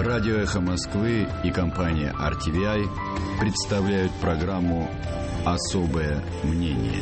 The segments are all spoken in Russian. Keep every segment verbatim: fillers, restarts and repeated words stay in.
Радио «Эхо Москвы» и компания ар ти ви ай представляют программу «Особое мнение».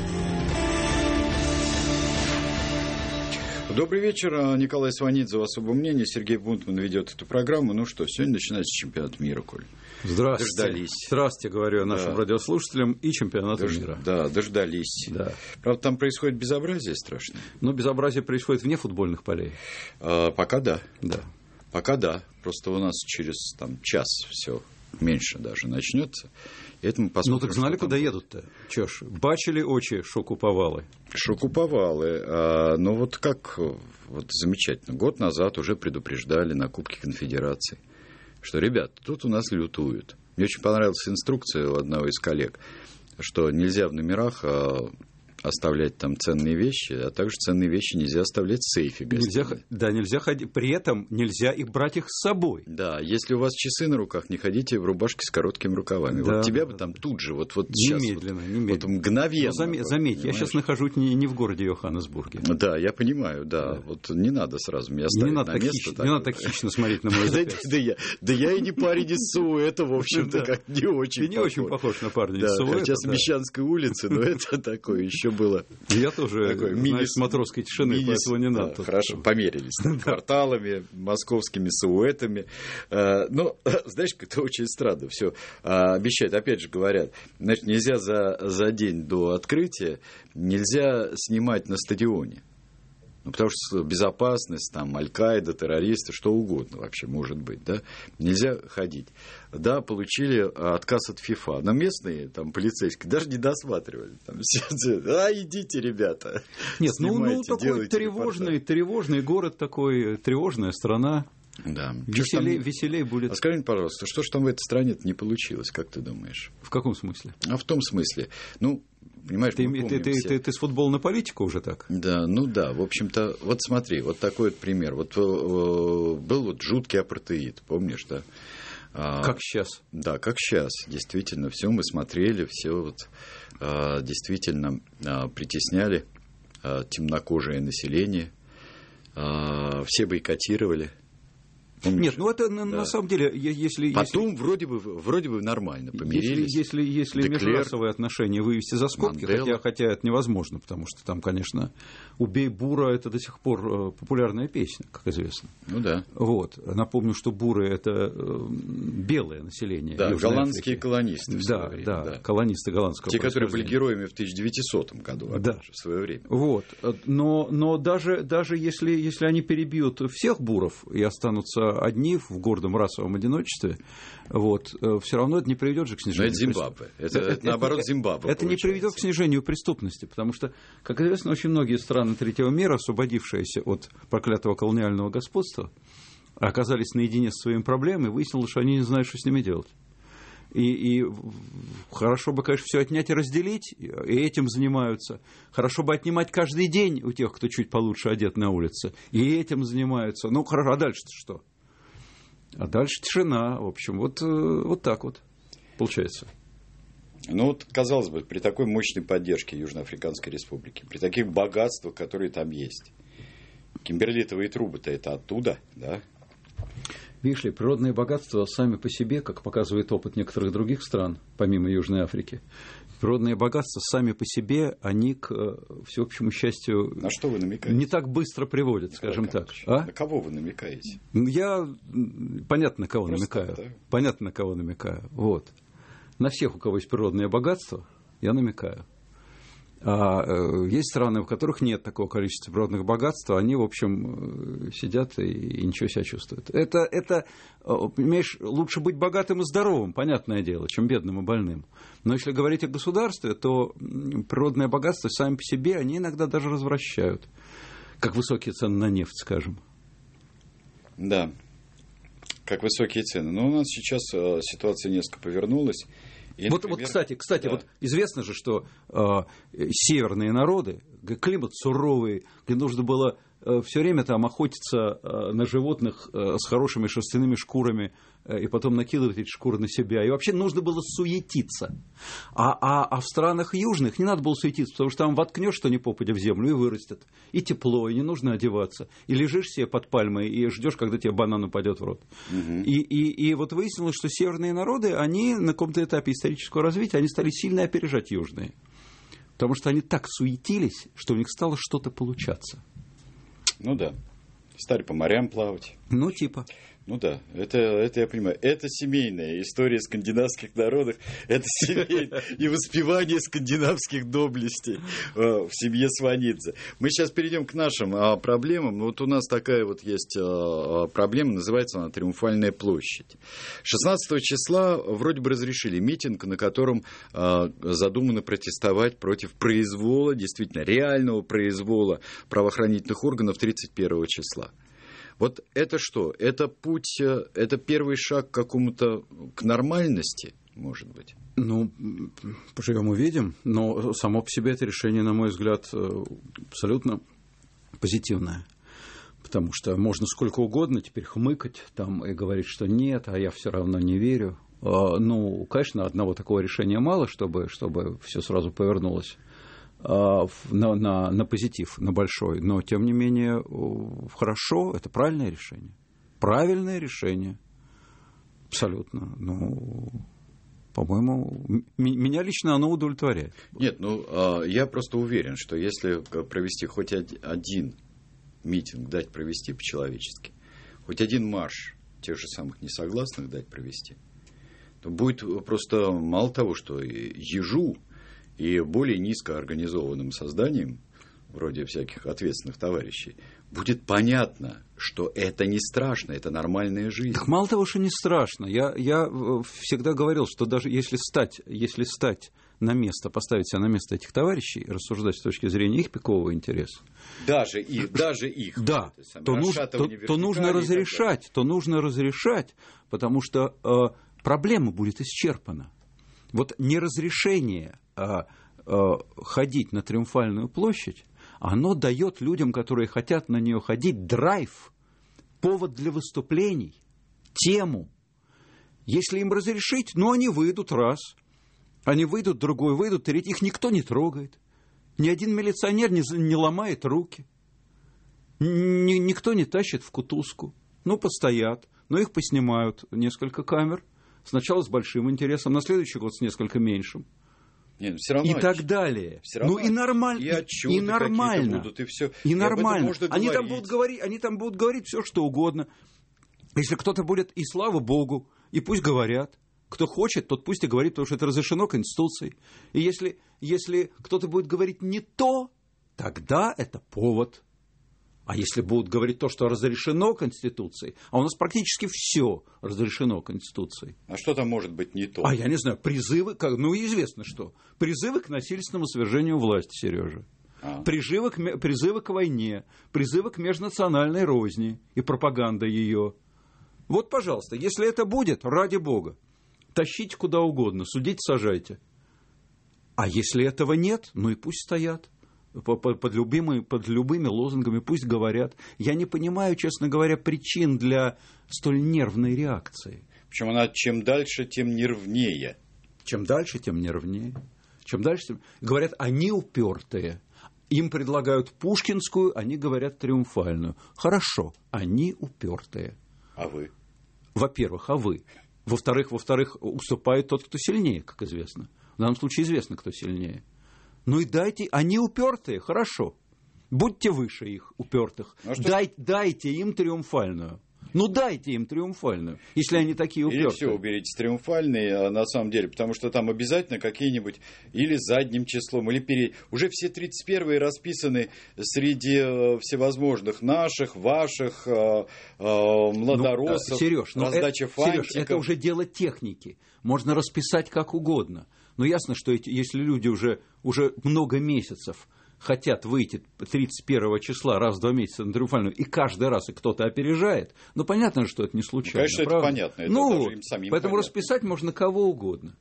Добрый вечер. Николай Сванидзе, «Особое мнение». Сергей Бунтман ведет эту программу. Ну что, сегодня начинается чемпионат мира, Коль. Здравствуйте. Дождались. Здравствуйте, говорю я нашим да. радиослушателям, и чемпионата Дож... мира. Да, дождались. Да. Правда, там происходит безобразие страшное. Но безобразие происходит вне футбольных полей. А, пока да. Да. Пока да. Просто у нас через там, час все меньше даже начнется. И это мы посмотрим, ну так знали, куда там... едут-то? Чё ж, бачили очи шокуповалы. Шокуповалы. А, ну вот как, вот замечательно. Год назад уже предупреждали на Кубке Конфедерации, что, ребят, тут у нас лютуют. Мне очень понравилась инструкция у одного из коллег, что нельзя в номерах а, оставлять там ценные вещи, а также ценные вещи нельзя оставлять в сейфе. Нельзя, да, нельзя ходить. При этом нельзя их брать их с собой. Да, если у вас часы на руках, не ходите в рубашке с короткими рукавами. Да, вот тебя бы там тут же, вот, вот сейчас. Немедленно, вот, немедленно. Вот мгновенно. Ну, заметь, заметь я сейчас нахожусь не, не в городе Йоханнесбурге. Да, я понимаю, да. да. Вот не надо сразу меня ставить не надо на так место. Хищ, так, не надо так хищно смотреть на мой запястье. Да я и не парень из СУ, это, в общем-то, как не очень Ты не очень похож на парня из СУ. Хотя с Мещанской улицы, но это такое еще было. Я тоже, знаешь, с матросской тишины, поэтому не надо. Хорошо, померились кварталами, московскими силуэтами. Но, знаешь, это очень странно. Все обещают, опять же говорят, значит, нельзя за, за день до открытия, нельзя снимать на стадионе. Ну, потому что безопасность, там, Аль-Каида, террористы, что угодно вообще может быть, да, нельзя ходить. Да, получили отказ от ФИФА, но местные, там, полицейские даже не досматривали. Там, все, а, идите, ребята, нет, ну, ну, такой репортаж. тревожный, тревожный город такой, тревожная страна. Да. Веселей, веселей будет. А скажи мне, пожалуйста, что же там в этой стране не получилось, как ты думаешь? В каком смысле? А в том смысле, ну, понимаешь, ты, мы ты, ты, все... ты, ты с футбола на политику уже так? Да, ну да, в общем-то, вот смотри, вот такой вот пример. Вот был вот жуткий апартеид, помнишь, да? Как сейчас? Да, как сейчас, действительно, все мы смотрели, все вот действительно притесняли темнокожее население, все бойкотировали. Помнишь? Нет, ну это да. на самом деле, если... Потом если, вроде бы, вроде бы нормально помирились. Если, если, если межрасовые отношения вывести за скобки, хотя, хотя это невозможно, потому что там, конечно, «Убей Бура» — это до сих пор популярная песня, как известно. Ну да. Вот. Напомню, что буры — это белое население. Да, Южной голландские Африки. колонисты в да, свое время. Да, да, колонисты голландского Те, которые были героями в тысяча девятисотом году, опять да. же, в свое время. Вот. Но, но даже, даже если, если они перебьют всех буров и останутся одни в гордом расовом одиночестве, вот, все равно это не приведет же к снижению. Но это Зимбабве. Это, это, это наоборот Зимбабве. Это получается. Не приведет к снижению преступности, потому что, как известно, очень многие страны третьего мира, освободившиеся от проклятого колониального господства, оказались наедине со своими проблемами, и выяснилось, что они не знают, что с ними делать. И, и хорошо бы, конечно, все отнять и разделить, и этим занимаются. Хорошо бы отнимать каждый день у тех, кто чуть получше одет на улице, и этим занимаются. Ну, хорошо, а дальше-то что? А дальше тишина, в общем, вот, вот так вот получается. Ну, вот, казалось бы, при такой мощной поддержке Южноафриканской Республики, при таких богатствах, которые там есть, кимберлитовые трубы-то это оттуда, да? Видишь ли, природные богатства сами по себе, как показывает опыт некоторых других стран, помимо Южной Африки, природные богатства сами по себе, они к всеобщему счастью на что вы намекаете? Не так быстро приводят, скажем так. А? На кого вы намекаете? Я понятно, на кого Просто намекаю. Так, да? Понятно, на кого намекаю. Вот. На всех, у кого есть природные богатства, я намекаю. А есть страны, в которых нет такого количества природных богатств, они, в общем, сидят и ничего себя чувствуют. Это, это, понимаешь, лучше быть богатым и здоровым, понятное дело, чем бедным и больным. Но если говорить о государстве, то природные богатства сами по себе, они иногда даже развращают, как высокие цены на нефть, скажем. Да, как высокие цены. Но у нас сейчас ситуация несколько повернулась. И, вот, например, вот, кстати, кстати да. вот известно же, что э, северные народы, климат суровый, где нужно было все время там охотиться на животных с хорошими шерстяными шкурами и потом накидывать эти шкуры на себя. И вообще нужно было суетиться. А, а, а в странах южных не надо было суетиться, потому что там воткнешь что ни попадя в землю и вырастет. И тепло, и не нужно одеваться. И лежишь себе под пальмой и ждешь, когда тебе банан упадет в рот. Угу. И, и, и вот выяснилось, что северные народы, они на каком-то этапе исторического развития, они стали сильно опережать южные. Потому что они так суетились, что у них стало что-то получаться. Ну да. Стали по морям плавать. Ну, типа. Ну да, это, это я понимаю. Это семейная история скандинавских народов. Это семейное и воспевание скандинавских доблестей в семье Сванидзе. Мы сейчас перейдем к нашим проблемам. Вот у нас такая вот есть проблема, называется она «Триумфальная площадь». шестнадцатого числа вроде бы разрешили митинг, на котором задумано протестовать против произвола, действительно реального произвола правоохранительных органов тридцать первого числа. Вот это что? Это путь, это первый шаг к какому-то, к нормальности, может быть? Ну, поживем увидим, но само по себе это решение, на мой взгляд, абсолютно позитивное. Потому что можно сколько угодно теперь хмыкать там и говорить, что нет, а я все равно не верю. Ну, конечно, одного такого решения мало, чтобы, чтобы все сразу повернулось На, на, на позитив, на большой. Но, тем не менее, хорошо, это правильное решение. Правильное решение. Абсолютно. Ну, по-моему, м- меня лично оно удовлетворяет. Нет, ну, я просто уверен, что если провести хоть один митинг, дать провести по-человечески, хоть один марш тех же самых несогласных дать провести, то будет просто мало того, что ежу и более низко организованным созданием, вроде всяких ответственных товарищей, будет понятно, что это не страшно, это нормальная жизнь. Так мало того, что не страшно. Я, я всегда говорил, что даже если стать, если стать на место, поставить себя на место этих товарищей, рассуждать с точки зрения их пикового интереса. Даже их, даже их. Да, то, нуж, то, то нужно разрешать, то нужно разрешать, потому что э, проблема будет исчерпана. Вот неразрешение а, а, ходить на Триумфальную площадь, оно дает людям, которые хотят на нее ходить, драйв, повод для выступлений, тему. Если им разрешить, ну, они выйдут раз, они выйдут другой, выйдут третий, их никто не трогает. Ни один милиционер не, не ломает руки, ни, никто не тащит в кутузку. Ну, постоят, но их поснимают несколько камер. Сначала с большим интересом, на следующий год с несколько меньшим. Нет, все равно, и так далее. Ну и нормально. И отчеты и нормально. Будут, и все. И, и нормально. Они говорить. там будут говорить, они там будут говорить все, что угодно. Если кто-то будет, и слава богу, и пусть говорят. Кто хочет, тот пусть и говорит, потому что это разрешено Конституцией. И если, если кто-то будет говорить не то, тогда это повод. А если будут говорить то, что разрешено Конституцией, а у нас практически все разрешено Конституцией. А что там может быть не то? А я не знаю, призывы, как, ну известно что. Призывы к насильственному свержению власти, Сережа. А. Призывы, к, призывы к войне, призывы к межнациональной розни и пропаганда ее. Вот, пожалуйста, если это будет, ради бога, тащите куда угодно, судите, сажайте. А если этого нет, ну и пусть стоят. Под любыми, под любыми лозунгами пусть говорят. Я не понимаю, честно говоря, причин для столь нервной реакции. Причем она чем дальше, тем нервнее. Чем дальше, тем нервнее. Чем дальше, тем... Говорят, они упертые. Им предлагают пушкинскую, они говорят триумфальную. Хорошо, они упертые. А вы? Во-первых, а вы? Во-вторых, во-вторых, уступает тот, кто сильнее, как известно. В данном случае известно, кто сильнее. Ну и дайте, они упертые, хорошо. Будьте выше их, упертых. Ну, Дай, дайте им триумфальную. Ну дайте им триумфальную, если они такие упертые. Или все, уберите триумфальные, на самом деле, потому что там обязательно какие-нибудь или задним числом, или перед... Уже все тридцать первые расписаны среди всевозможных наших, ваших, младороссов, ну, Сереж, раздача это, фантиков. Сереж, это уже дело техники. Можно расписать как угодно. Но ясно, что эти, если люди уже, уже много месяцев хотят выйти тридцать первого числа раз в два месяца на триумфальную, и каждый раз и кто-то опережает, ну, понятно, что это не случайно. Ну, конечно, правда? это понятно. Это ну, даже им самим поэтому понятно. Расписать можно кого угодно.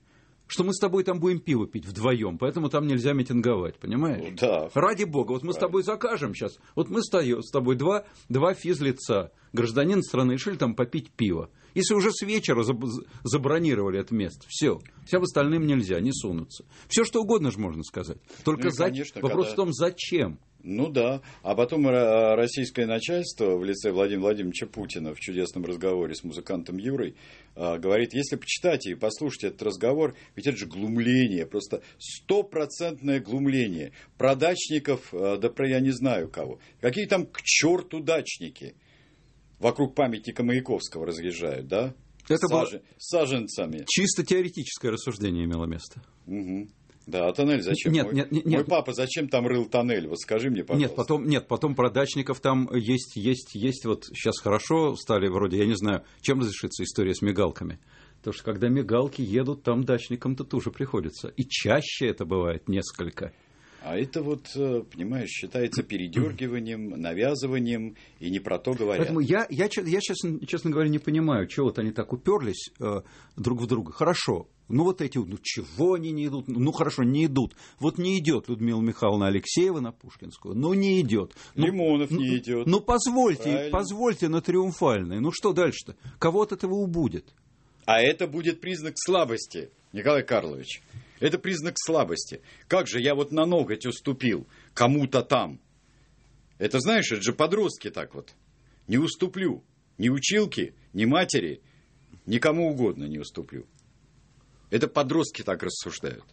что мы с тобой там будем пиво пить вдвоем, поэтому там нельзя митинговать, понимаешь? Да. Ради бога, вот мы с тобой закажем сейчас, вот мы с тобой два, два физлица, гражданин страны, решили там попить пиво. Если уже с вечера забронировали это место, все, всем остальным нельзя, не сунуться. Все что угодно же можно сказать. Только ну, за... конечно, вопрос когда... в том, зачем. Ну да, а потом российское начальство в лице Владимира Владимировича Путина в чудесном разговоре с музыкантом Юрой говорит, если почитайте и послушайте этот разговор, ведь это же глумление, просто стопроцентное глумление. Про дачников, да про я не знаю кого. Какие там к черту дачники? Вокруг памятника Маяковского разъезжают, да? Это Сажен... было... Саженцами. Чисто теоретическое рассуждение имело место. Угу. Да, а тоннель зачем? Нет, мой, нет, нет, мой нет. папа зачем там рыл тоннель? Вот скажи мне, пожалуйста. Нет, потом, нет, потом про дачников там есть, есть, есть, вот сейчас хорошо стали вроде, я не знаю, чем разрешится история с мигалками. Потому что когда мигалки едут, там дачникам-то тоже приходится. И чаще это бывает несколько. А это вот, понимаешь, считается передергиванием, навязыванием, и не про то говорят. Поэтому я, я, я честно, честно говоря, не понимаю, чего вот они так уперлись э, друг в друга. Хорошо, ну вот эти, ну чего они не идут? Ну хорошо, не идут. Вот не идет Людмила Михайловна Алексеева на Пушкинскую, ну не идет. Ну, Лимонов ну, не идет. Ну позвольте, Правильно. позвольте на Триумфальной. Ну что дальше-то? Кого от этого убудет? А это будет признак слабости, Николай Карлович. Это признак слабости. Как же я вот на ноготь уступил кому-то там? Это, знаешь, это же подростки так вот. Не уступлю. Ни училке, ни матери, никому угодно не уступлю. Это подростки так рассуждают.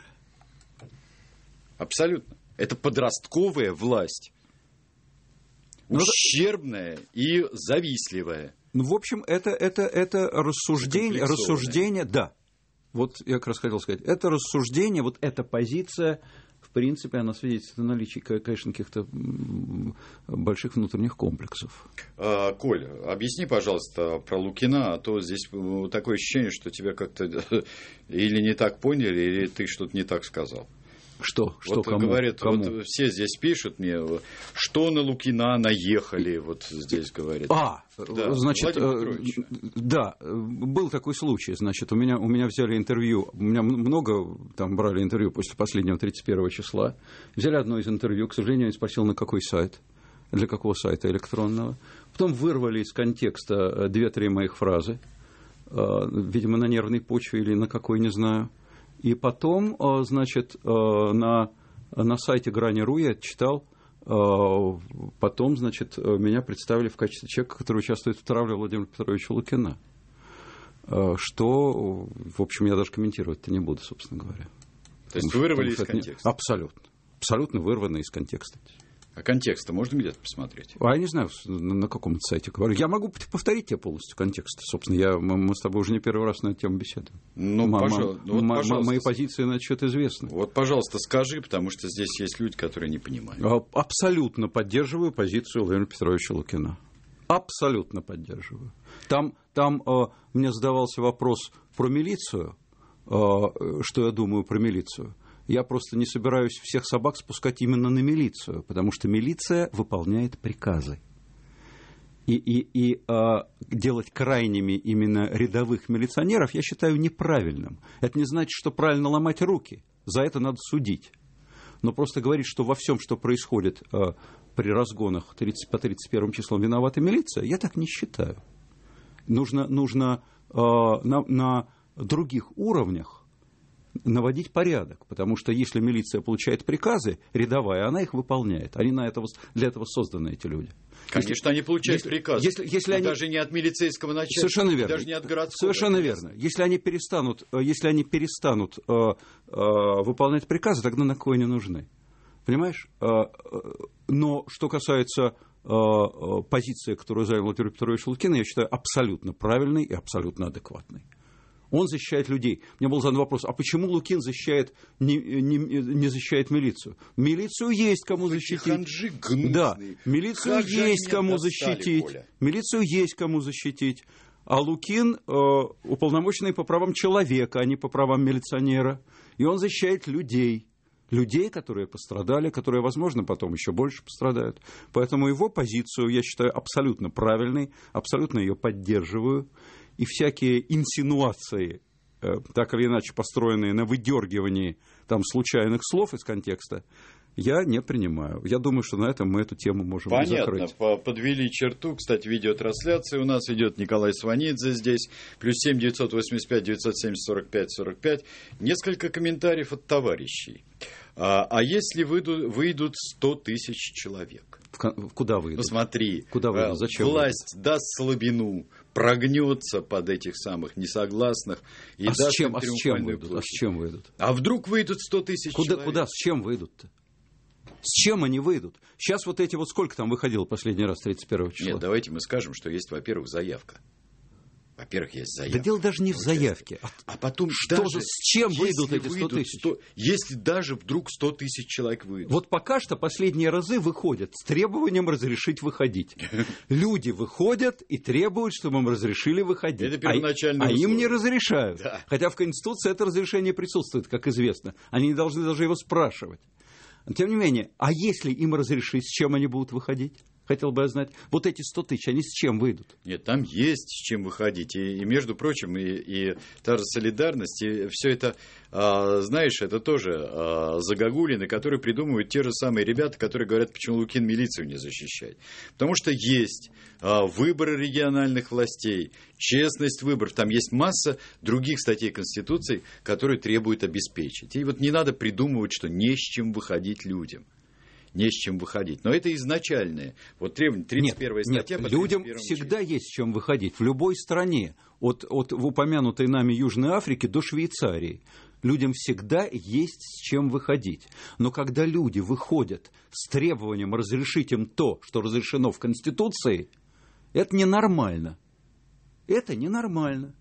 Абсолютно. Это подростковая власть. Ущербная и завистливая. Ну, в общем, это, это, это рассуждение, рассуждение, да. Вот я как раз хотел сказать, это рассуждение, вот эта позиция, в принципе, она свидетельствует о наличии, конечно, каких-то больших внутренних комплексов. А, Коль, объясни, пожалуйста, про Лукина, а то здесь такое ощущение, что тебя как-то или не так поняли, или ты что-то не так сказал. Что? Что вот кому? Говорят, кому? Вот все здесь пишут мне, что на Лукина наехали, вот здесь говорят. А, да, значит, да, был такой случай, значит, у меня, у меня взяли интервью, у меня много там брали интервью после последнего тридцать первого числа, взяли одно из интервью, к сожалению, я спросил, на какой сайт, для какого сайта электронного, потом вырвали из контекста две-три моих фразы, видимо, на нервной почве или на какой, не знаю. И потом, значит, на, на сайте Грани.ру я читал, потом, значит, меня представили в качестве человека, который участвует в травле Владимира Петровича Лукина. Что, в общем, я даже комментировать-то не буду, собственно говоря. То есть вырвали из контекста? Не... Абсолютно. Абсолютно вырвано из контекста. А контекст-то можно где-то посмотреть? А я не знаю, на каком-то сайте говорю. Я могу повторить тебе полностью контекст. Собственно, я, мы с тобой уже не первый раз на эту тему беседуем. Ну, м- пожалуйста. М- вот, пожалуйста. Мои позиции на этот счет известны. Вот, пожалуйста, скажи, потому что здесь есть люди, которые не понимают. Абсолютно поддерживаю позицию Владимира Петровича Лукина. Абсолютно поддерживаю. Там, там э, мне задавался вопрос про милицию, э, что я думаю про милицию. Я просто не собираюсь всех собак спускать именно на милицию, потому что милиция выполняет приказы. И, и, и а, делать крайними именно рядовых милиционеров я считаю неправильным. Это не значит, что правильно ломать руки. За это надо судить. Но просто говорить, что во всем, что происходит а, при разгонах тридцать, по тридцать первым числам виновата милиция, я так не считаю. Нужно, нужно а, на, на других уровнях наводить порядок, потому что если милиция получает приказы, рядовая, она их выполняет. Они на это, для этого созданы, эти люди. Конечно, если, они получают если, приказы. Если, если они... Даже не от милицейского начальства, совершенно верно. даже не от городского. Совершенно верно. Если они перестанут, если они перестанут э, э, выполнять приказы, тогда на кое они нужны. Понимаешь? Э, э, но что касается э, э, позиции, которую занял Владимир Петрович Лукин, я считаю абсолютно правильной и абсолютно адекватной. Он защищает людей. Мне был задан вопрос, а почему Лукин защищает, не, не, не защищает милицию? Милицию есть кому защитить. Ханжи гнусные. Да, милицию как есть кому достали, защитить. Коля? Милицию есть кому защитить. А Лукин э, уполномоченный по правам человека, а не по правам милиционера. И он защищает людей. Людей, которые пострадали, которые, возможно, потом еще больше пострадают. Поэтому его позицию я считаю абсолютно правильной, абсолютно ее поддерживаю. И всякие инсинуации так или иначе построенные на выдергивании там случайных слов из контекста, я не принимаю. Я думаю, что на этом мы эту тему можем Понятно, закрыть. Понятно, подвели черту. Кстати, видеотрансляция у нас идет. Николай Сванидзе здесь. Плюс семь девятьсот восемьдесят пять девятьсот семьдесят сорок пять сорок пять. Несколько комментариев от товарищей. А, а если выйдут, выйдут сто тысяч человек? В, куда выйдут? Ну смотри, куда выйдут? Зачем власть выйдут? даст слабину, прогнется под этих самых несогласных и а даст с чем, им а с чем выйдут? площадь. А с чем выйдут? А вдруг выйдут сто тысяч куда, человек? Куда? С чем выйдут-то? С чем они выйдут? Сейчас вот эти вот сколько там выходило последний раз, тридцать первого числа? Нет, давайте мы скажем, что есть, во-первых, заявка. Во-первых, есть заявка. Да дело даже не в заявке. А, а потом что даже, же, с чем выйдут эти сто тысяч? сто, если даже вдруг сто тысяч человек выйдут. Вот пока что последние разы выходят с требованием разрешить выходить. Люди выходят и требуют, чтобы им разрешили выходить. Это первоначальное а, а им не условие. разрешают. Да. Хотя в Конституции это разрешение присутствует, как известно. Они не должны даже его спрашивать. Тем не менее, а если им разрешить, с чем они будут выходить? Хотел бы я знать. Вот эти сто тысяч, они с чем выйдут? Нет, там есть с чем выходить. И, и между прочим, и, и та же солидарность, и все это, а, знаешь, это тоже а, загогулины, которые придумывают те же самые ребята, которые говорят, почему Лукин милицию не защищает. Потому что есть а, выборы региональных властей, честность выборов. Там есть масса других статей Конституции, которые требуют обеспечить. И вот не надо придумывать, что не с чем выходить людям. Не с чем выходить. Но это изначальное. Вот требование, тридцать первая нет, статья. Нет, людям всегда есть с чем выходить. В любой стране. От, от в упомянутой нами Южной Африки до Швейцарии. Людям всегда есть с чем выходить. Но когда люди выходят с требованием разрешить им то, что разрешено в Конституции, это ненормально. Это ненормально.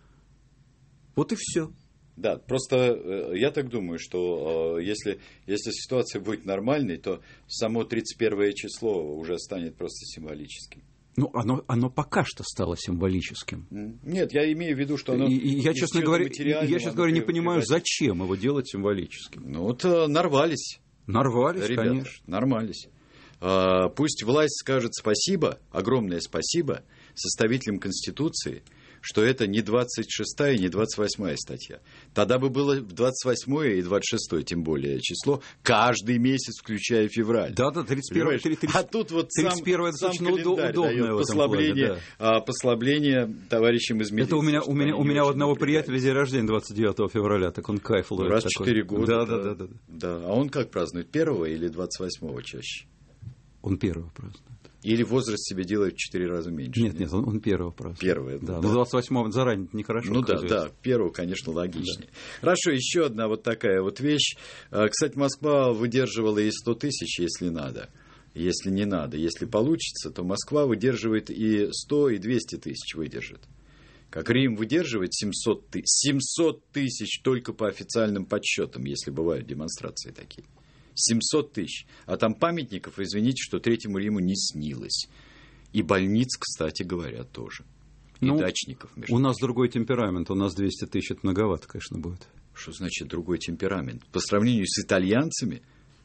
Вот и все. Да, просто я так думаю, что если, если ситуация будет нормальной, то само тридцать первое число уже станет просто символическим. Ну, оно, оно пока что стало символическим. Нет, я имею в виду, что оно... И, и я, честно говоря, я, честно говоря, не понимаю, зачем его делать символическим. Ну, вот нарвались. Нарвались, ребята, конечно. Нарвались. А, пусть власть скажет спасибо, огромное спасибо составителям Конституции, что это не двадцать шестая, не двадцать восьмая статья. Тогда бы было двадцать восьмое и двадцать шестое, тем более, число, каждый месяц, включая февраль. Да-да, тридцать первое. А тут вот тридцать первое сам, сам календарь удобное дает послабление, плане, да. послабление товарищам из милиции. Это у меня, у меня, у меня у одного напрягает. приятеля день рождения двадцать девятого февраля, так он кайф ловит. Раз в четыре года. Да, да, да, да, да. Да. А он как празднует? Первого или двадцать восьмого чаще? Он первого празднует. Или возраст себе делает в четыре раза меньше? Нет, нет, он, он первого празднует. Первое, да. да. Но двадцать восьмого заранее нехорошо. Ну да, да, первого, конечно, логичнее. Да. Хорошо, еще одна вот такая вот вещь. Кстати, Москва выдерживала и сто тысяч, если надо. Если не надо. Если получится, то Москва выдерживает и сто, и двести тысяч выдержит. Как Рим выдерживает семьсот тысяч. семьсот тысяч только по официальным подсчетам, если бывают демонстрации такие. семьсот тысяч. А там памятников, извините, что Третьему Риму не снилось. И больниц, кстати говоря, тоже. И ну, дачников. У прочим. Нас другой темперамент. У нас двести тысяч, это многовато, конечно, будет. Что значит другой темперамент? По сравнению с итальянцами?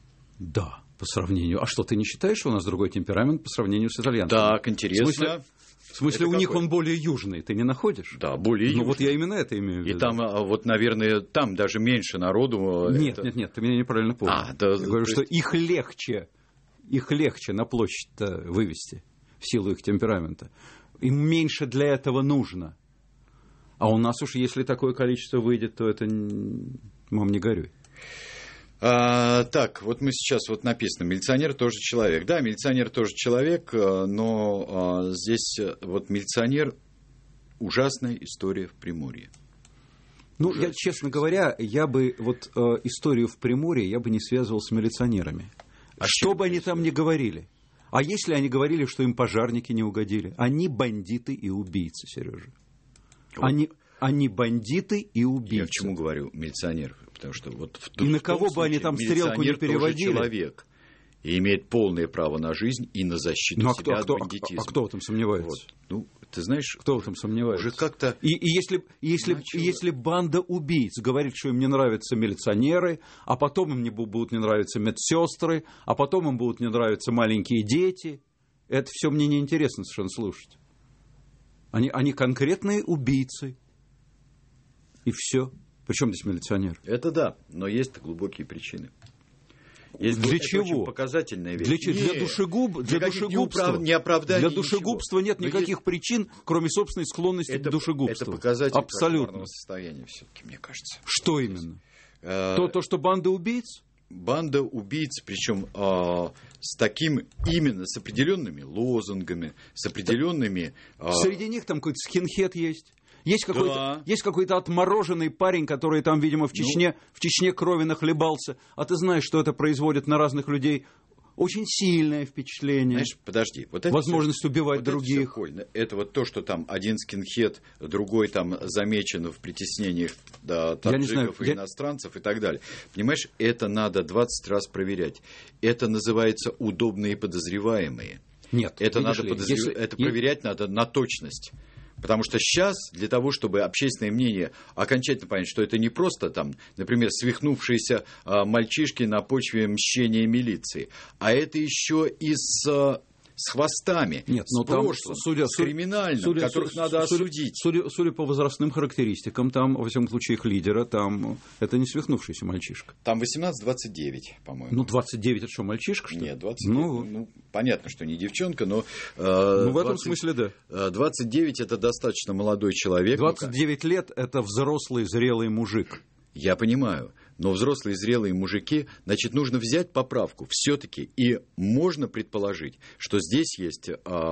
Да, по сравнению. А что, ты не считаешь, что у нас другой темперамент по сравнению с итальянцами? Так, интересно. В смысле, в смысле у какой? Них он более южный, ты не находишь? Да, более южный. Ну вот я именно это имею в виду. И там, вот, наверное, там даже меньше народу. Нет, это... нет, нет, ты меня неправильно понял. А, да, я говорю, есть... что их легче, их легче на площадь-то вывести в силу их темперамента. Им меньше для этого нужно. А у нас уж, если такое количество выйдет, то это, мам, не горюй. А, так, вот мы сейчас, вот написано, милиционер тоже человек. Да, милиционер тоже человек, но а, здесь вот милиционер – ужасная история в Приморье. Ну, Ужасная. Я, честно говоря, я бы вот э, историю в Приморье я бы не связывал с милиционерами. А что бы они там ни говорили. А если они говорили, что им пожарники не угодили? Они бандиты и убийцы, Сережа. Вот. Они, они бандиты и убийцы. Я к чему говорю милиционер? Потому что вот в, и в на кого бы случае, они там стрелку не переводили? Тоже человек и имеет полное право на жизнь и на защиту ну, а себя кто, от кто, бандитизма. А, а кто в этом сомневается? Вот. Ну, ты знаешь, кто в этом сомневается? Уже как-то... И, и если, если, если банда убийц говорит, что им не нравятся милиционеры, а потом им не будут не нравиться медсестры, а потом им будут не нравиться маленькие дети, это все мне неинтересно совершенно слушать. Они, они конкретные убийцы. И все. Причем здесь милиционер? Это да, но есть глубокие причины. Есть, для это чего? Очень показательная вещь. Для, для, душегуб, для душегубства, не оправданий, для душегубства нет но никаких есть... причин, кроме собственной склонности это, к душегубству. Это показатель абсолютно состояния, все-таки, мне кажется. Что именно? А... То, то, что банда убийц? Банда убийц, причем а, с таким именно, с определенными лозунгами, с определенными... А... Среди них там какой-то скинхед есть. Есть какой-то, да. есть какой-то отмороженный парень, который там, видимо, в Чечне, ну, в Чечне крови нахлебался, а ты знаешь, что это производит на разных людей очень сильное впечатление. Знаешь, подожди. Вот это возможность все, убивать вот других. Это, все, это вот то, что там один скинхед, другой там замечен в притеснениях да, таджиков и я... иностранцев и так далее. Понимаешь, это надо двадцать раз проверять. Это называется удобные подозреваемые. Нет, это надо ли, подозрев... если... это проверять надо на точность. Потому что сейчас, для того, чтобы общественное мнение окончательно понять, что это не просто, там, например, свихнувшиеся а, мальчишки на почве мщения милиции, а это еще и с, с хвостами, Нет, с прошлым, судя, с криминальным, судя, которых судя, надо судя, осудить. Судя, судя по возрастным характеристикам, там, во всяком случае, их лидера, там, это не свихнувшийся мальчишка. Там восемнадцать двадцать девять, по-моему. Ну, двадцать девять, это что, мальчишка, что ли? Нет, двадцать девять, ну, ну, понятно, что не девчонка, но... Э, ну, в этом смысле, да. двадцать девять – это достаточно молодой человек. двадцать девять лет – это взрослый, зрелый мужик. Я понимаю, но взрослые зрелые мужики, значит, нужно взять поправку все-таки, и можно предположить, что здесь есть,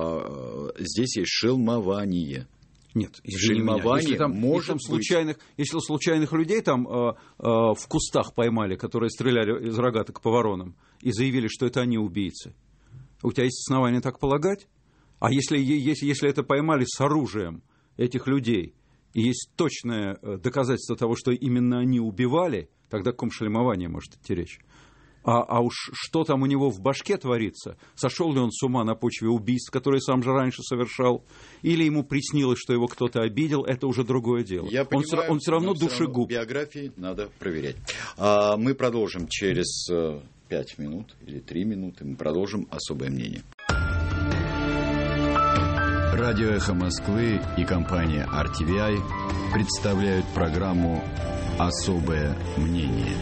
а, здесь есть шельмование. Нет, извини меня, если там, может если там случайных, если случайных людей там э, э, в кустах поймали, которые стреляли из рогаток по воронам, и заявили, что это они убийцы, у тебя есть основания так полагать? А если, если, если это поймали с оружием этих людей, и есть точное доказательство того, что именно они убивали, тогда о каком шельмовании может идти речь? А, а уж что там у него в башке творится? Сошел ли он с ума на почве убийств, которые сам же раньше совершал? Или ему приснилось, что его кто-то обидел? Это уже другое дело. Я он, понимаю, он все равно душегуб. Биографии надо проверять. А мы продолжим через пять минут или три минуты. Мы продолжим особое мнение. Радио «Эхо Москвы» и компания ар ти ви ай представляют программу «Особое мнение».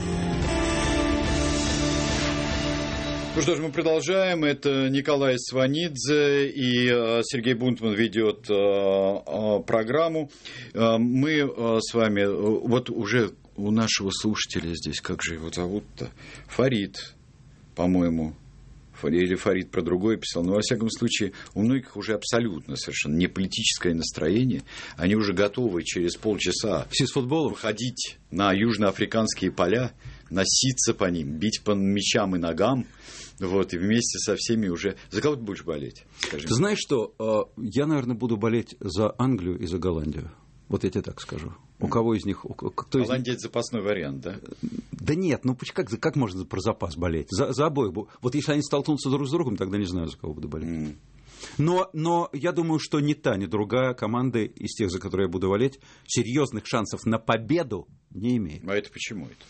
Ну что ж, мы продолжаем. Это Николай Сванидзе и Сергей Бунтман ведет программу. Мы с вами, вот уже у нашего слушателя здесь, как же его зовут-то? Фарид, по-моему. Или Фарид про другое писал. Но, во всяком случае, у многих уже абсолютно совершенно не политическое настроение. Они уже готовы через полчаса все с футболом выходить на южноафриканские поля, носиться по ним, бить по мячам и ногам. Вот, и вместе со всеми уже... За кого ты будешь болеть? Скажи ты знаешь что? Я, наверное, буду болеть за Англию и за Голландию. Вот я тебе так скажу. У кого из них... Кто Голландия – из них... это запасной вариант, да? Да нет, ну как, как можно про запас болеть? За, за обоих. Вот если они столкнутся друг с другом, тогда не знаю, за кого буду болеть. Mm. Но, но я думаю, что ни та, ни другая команда из тех, за которые я буду болеть, серьезных шансов на победу не имеет. А это почему это?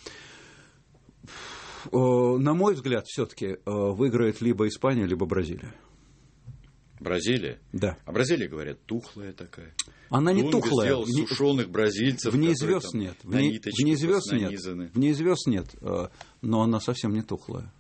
На мой взгляд, все-таки выиграет либо Испания, либо Бразилия. Бразилия? Да. А Бразилия, говорят, тухлая такая. Она не Дунга тухлая. Сделал сушеных бразильцев. В ней звезд нет. В ней, в ней звезд нет. В ней звезд нет. Но она совсем не тухлая.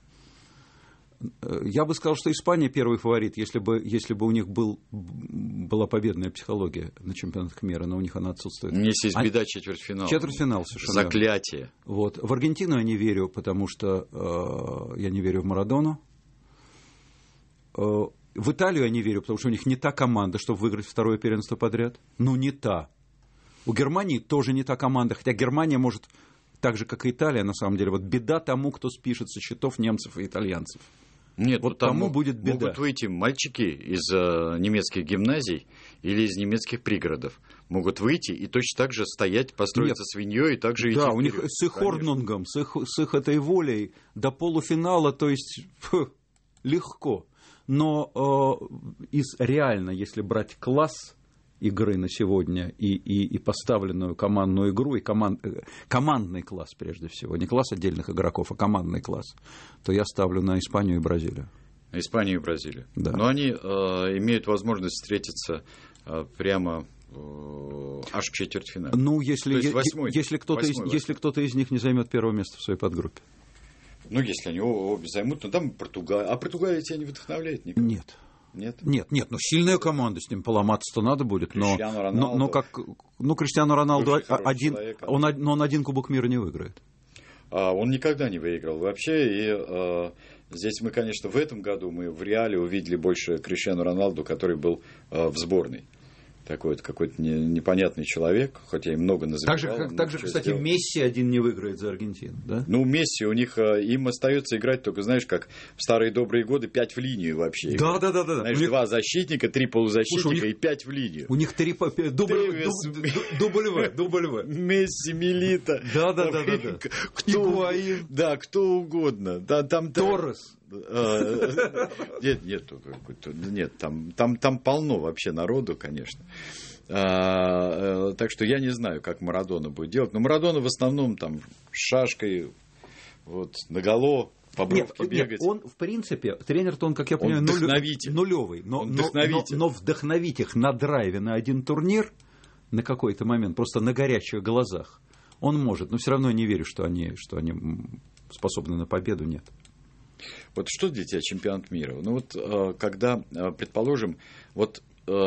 Я бы сказал, что Испания первый фаворит, если бы, если бы у них был, была победная психология на чемпионатах мира, но у них она отсутствует. У них есть беда четвертьфинала. Четвертьфинал совершенно. Заклятие. Вот. В Аргентину я не верю, потому что э, я не верю в Марадону. Э, в Италию я не верю, потому что у них не та команда, чтобы выиграть второе первенство подряд. Ну, не та. У Германии тоже не та команда, хотя Германия может, так же, как и Италия, на самом деле, вот беда тому, кто спишет со счетов немцев и итальянцев. Нет, вот тому м- будет беда. Могут выйти мальчики из э, немецких гимназий или из немецких пригородов. Могут выйти и точно так же стоять, построиться Нет. свиньей и также идти Да, вперед. у них с их Хорнунгом, с их, с их этой волей до полуфинала, то есть фу, легко. Но э, из реально, если брать класс игры на сегодня и, и, и поставленную командную игру, и команд, командный класс прежде всего, не класс отдельных игроков, а командный класс, то я ставлю на Испанию и Бразилию. Испанию и Бразилию. Да. Но они э, имеют возможность встретиться э, прямо аж в четвертьфинале. Ну, если, есть восьмой, если, кто-то восьмой, из, если кто-то из них не займет первое место в своей подгруппе. Ну, если они обе займут, то там Португалия. А Португалия тебя не вдохновляет никак? Нет. Нет? Нет, нет, ну сильная команда, с ним поломаться-то надо будет, но, Криштиану но, но как, ну, Криштиану Роналду один, он, но он один Кубок мира не выиграет. А, он никогда не выиграл вообще, и а, здесь мы, конечно, в этом году мы в Реале увидели больше Криштиану Роналду, который был а, в сборной. Такой вот какой-то не, непонятный человек, хотя и много называл. Так же, так же кстати, сделал. Месси один не выиграет за Аргентину, да? Ну, Месси, у них, им остается играть только, знаешь, как в старые добрые годы, пять в линию вообще. Да, да, да, да. Знаешь, них... два защитника, три полузащитника. Слушай, них... и пять в линию. У них три по дубль В, дубль В. Месси, Милита. Да, да, да, да. Кто, да, кто угодно. Да, там Торрес. Нет, нет, нет, там, там, там полно вообще народу, конечно. А, так что я не знаю, как Марадона будет делать. Но Марадона в основном там шашкой, вот, наголо, по бровке нет, бегать. Нет, он, в принципе, тренер-то он, как я понимаю, вдохновитель. нулевый. Но, он но, вдохновитель. Но, но вдохновить их на драйве на один турнир на какой-то момент, просто на горячих глазах, он может. Но все равно я не верю, что они, что они способны на победу, нет. Вот что для тебя чемпионат мира? Ну вот, когда, предположим, вот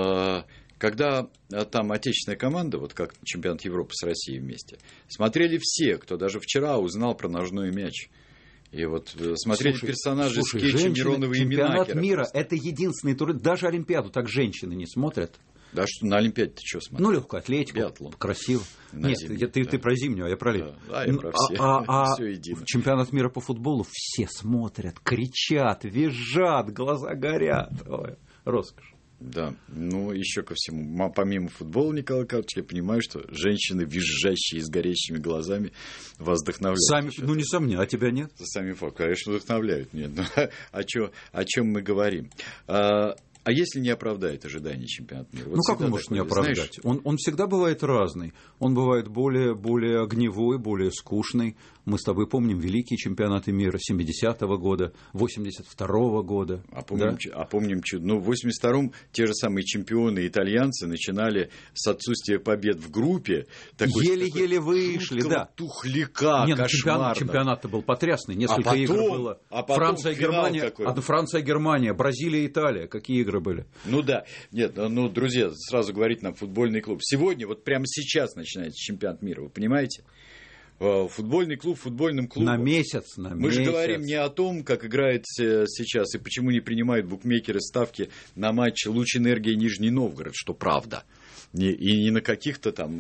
когда там отечественная команда, вот как чемпионат Европы с Россией вместе, смотрели все, кто даже вчера узнал про ножной мяч. И вот смотрели слушай, персонажи слушай, скетча Миронова и Минакера. Чемпионат мира – это единственный турнир, даже Олимпиаду так женщины не смотрят. Да что, на Олимпиаде ты что смотришь? Ну, легкую атлетику, биатлон. Красиво. На Нет, зимнюю, ты, да. ты про зимнюю, а я про летнюю. Да, да, я про все. А, а, все едино. Чемпионат мира по футболу все смотрят, кричат, визжат, глаза горят. Ой, роскошь. Да, ну, еще ко всему, помимо футбола, Николай Карлович, я понимаю, что женщины, визжащие с горящими глазами, вас вдохновляют. Сами, ну, несомненно, а тебя нет? Сами факты, конечно, вдохновляют. Нет, ну, о, чем, о чем мы говорим? А, А если не оправдает ожидания чемпионата мира? Вот ну, как он может такой, не оправдать? Он, он всегда бывает разный. Он бывает более, более огневой, более скучный. Мы с тобой помним великие чемпионаты мира семидесятого года, восемьдесят второго года. А помним, да? а помним чудо. Ну, в восемьдесят втором те же самые чемпионы итальянцы начинали с отсутствия побед в группе. Такой, еле-еле вышли, да. Тухляка, Нет, кошмарно. Чемпионат-то был потрясный. Несколько а потом, игр было. А потом Франция, Германия, а, Франция, Германия, Бразилия, Италия. Какие игры были? Ну да, нет, ну, друзья, сразу говорить нам футбольный клуб. Сегодня, вот прямо сейчас начинается чемпионат мира, вы понимаете? Футбольный клуб футбольным клубом. На месяц, на Мы месяц. же говорим не о том, как играет сейчас, и почему не принимают букмекеры ставки на матч «Луч-Энергия» Нижний Новгород, что правда. Не, и не на каких-то там...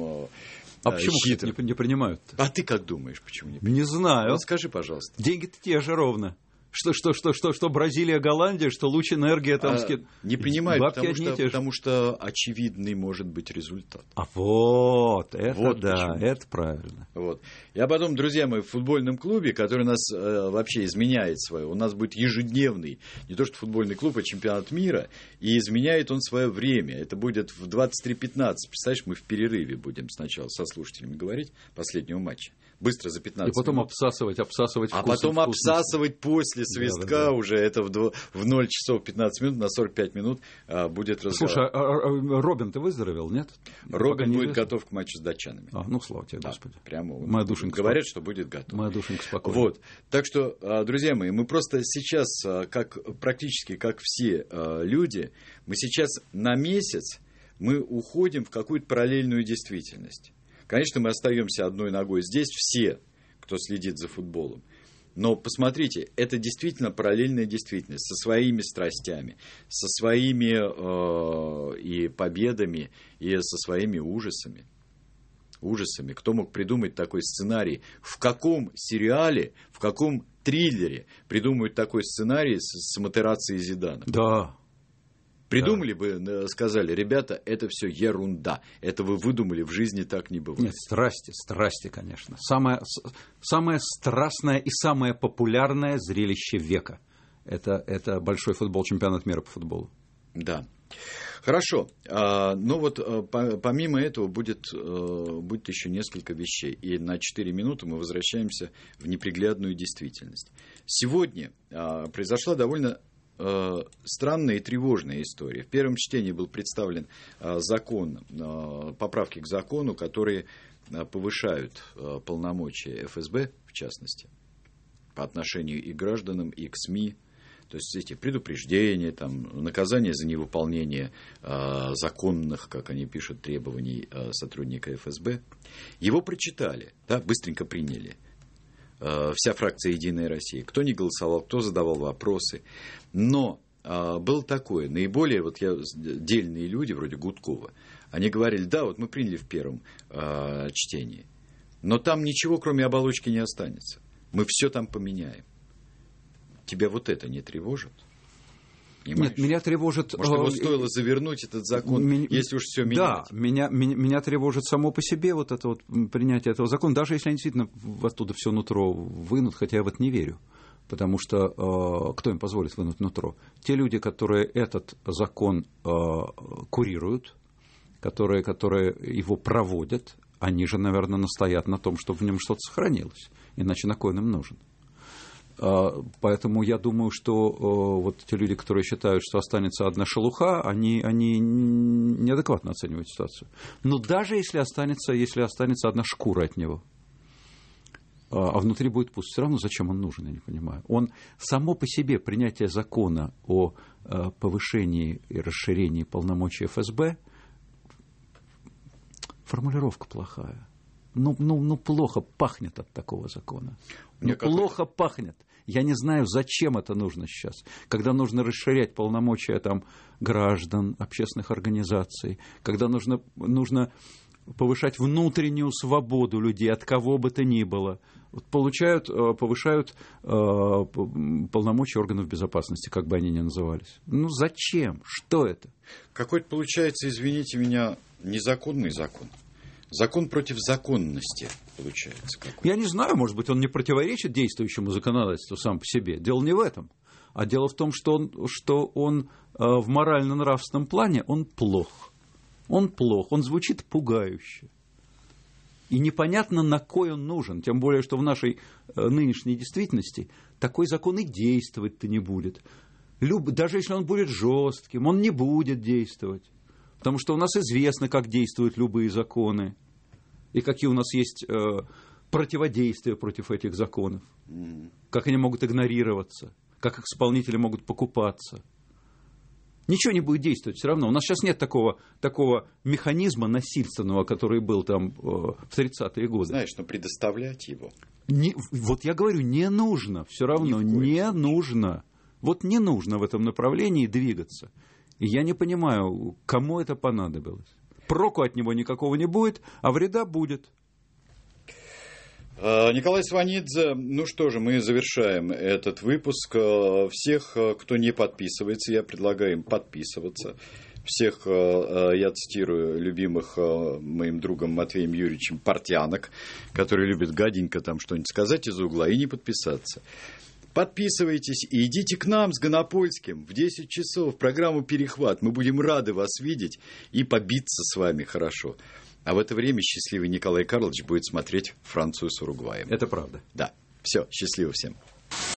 А почему не, не принимают-то? А ты как думаешь, почему не принимают? Не знаю. Вот скажи, пожалуйста. Деньги-то те же ровно. Что, что, что, что, что Бразилия, Голландия, что Луч-Энергия там... А, ски... Не принимают, потому что, потому что очевидный может быть результат. А вот, это вот да, почему. Это правильно. Вот. Я потом, друзья мои, в футбольном клубе, который нас э, вообще изменяет свое, у нас будет ежедневный, не то что футбольный клуб, а чемпионат мира, и изменяет он свое время. Это будет в двадцать три пятнадцать. Представляешь, мы в перерыве будем сначала со слушателями говорить последнего матча. Быстро за пятнадцать И потом минут. обсасывать, обсасывать А вкусом, потом вкусом. обсасывать после свистка, да, да, да. Уже это в, дв... в ноль часов пятнадцать минут, на сорок пять минут а, будет разговор. Слушай, а, а, Робин, ты выздоровел, нет? Робин будет готов к матчу с датчанами. А, ну, слава тебе, да, Господи. Прямо Моя душенька говорят, спок... что будет готов. Моя душенька спокойна. Вот. Так что, друзья мои, мы просто сейчас, как, практически как все люди, мы сейчас на месяц мы уходим в какую-то параллельную действительность. Конечно, мы остаемся одной ногой здесь, все, кто следит за футболом. Но посмотрите, это действительно параллельная действительность со своими страстями, со своими э, и победами, и со своими ужасами. Ужасами. Кто мог придумать такой сценарий? В каком сериале, в каком триллере придумают такой сценарий с, с Матерацци и Зиданом? Да. Придумали бы, сказали, ребята, это все ерунда. Это вы выдумали, в жизни так не бывает. Нет, страсти, страсти, конечно. Самое, самое страстное и самое популярное зрелище века. Это, это большой футбол, чемпионат мира по футболу. Да. Хорошо. Ну вот помимо этого будет, будет еще несколько вещей. И на четыре минуты мы возвращаемся в неприглядную действительность. Сегодня произошла довольно э, странная и тревожная история. В первом чтении был представлен э, закон, э, поправки к закону, которые э, повышают э, полномочия эф эс бэ, в частности, по отношению и к гражданам, и к СМИ. То есть эти предупреждения, там, наказания за невыполнение э, законных, как они пишут, требований э, сотрудника эф эс бэ. Его прочитали, да, быстренько приняли. Э, вся фракция «Единая Россия». Кто не голосовал, кто задавал вопросы. Но э, было такое, наиболее вот я, дельные люди, вроде Гудкова, они говорили, да, вот мы приняли в первом э, чтении, но там ничего, кроме оболочки, не останется. Мы все там поменяем. Тебя вот это не тревожит? Понимаешь? Нет, меня тревожит... Может, его стоило завернуть, этот закон, меня, если уж все менять? Да, меня, меня, меня тревожит само по себе вот это вот принятие этого закона, даже если они действительно оттуда все нутро вынут, хотя я в это не верю. Потому что э, кто им позволит вынуть нутро? Те люди, которые этот закон э, курируют, которые, которые его проводят, они же, наверное, настоят на том, чтобы в нем что-то сохранилось. Иначе на кой он им нужен? Поэтому я думаю, что вот те люди, которые считают, что останется одна шелуха, они, они неадекватно оценивают ситуацию. Но даже если останется, если останется одна шкура от него, а внутри будет пусто, все равно зачем он нужен, я не понимаю. Он само по себе, принятие закона о повышении и расширении полномочий эф эс бэ, формулировка плохая. Ну, ну, ну, плохо пахнет от такого закона. Ну, плохо пахнет. Я не знаю, зачем это нужно сейчас. Когда нужно расширять полномочия там, граждан, общественных организаций, когда нужно, нужно повышать внутреннюю свободу людей, от кого бы то ни было. Вот получают, повышают э, полномочия органов безопасности, как бы они ни назывались. Ну, зачем? Что это? Какой-то, получается, извините меня, незаконный закон. Закон против законности, получается. Какой-то. Я не знаю, может быть, он не противоречит действующему законодательству сам по себе. Дело не в этом. А дело в том, что он, что он в морально-нравственном плане он плох. Он плох, он звучит пугающе. И непонятно, на кой он нужен. Тем более, что в нашей нынешней действительности такой закон и действовать-то не будет. Люб... Даже если он будет жестким, он не будет действовать. Потому что у нас известно, как действуют любые законы. И какие у нас есть э, противодействия против этих законов. Mm. Как они могут игнорироваться. Как исполнители могут покупаться. Ничего не будет действовать все равно. У нас сейчас нет такого, такого механизма насильственного, который был там э, в тридцатые годы. Знаешь, но предоставлять его... Не, вот я говорю, не нужно. Все равно не нужно. Вот не нужно в этом направлении двигаться. И я не понимаю, кому это понадобилось. Проку от него никакого не будет, а вреда будет. Николай Сванидзе, ну что же, мы завершаем этот выпуск. Всех, кто не подписывается, я предлагаю им подписываться. Всех, я цитирую, любимых моим другом Матвеем Юрьевичем портянок, которые любят гаденько там что-нибудь сказать из угла и не подписаться. Подписывайтесь и идите к нам с Гонопольским в десять часов в программу «Перехват». Мы будем рады вас видеть и побиться с вами хорошо. А в это время счастливый Николай Карлович будет смотреть Францию с Уругваем. Это правда. Да. Все, счастливо всем.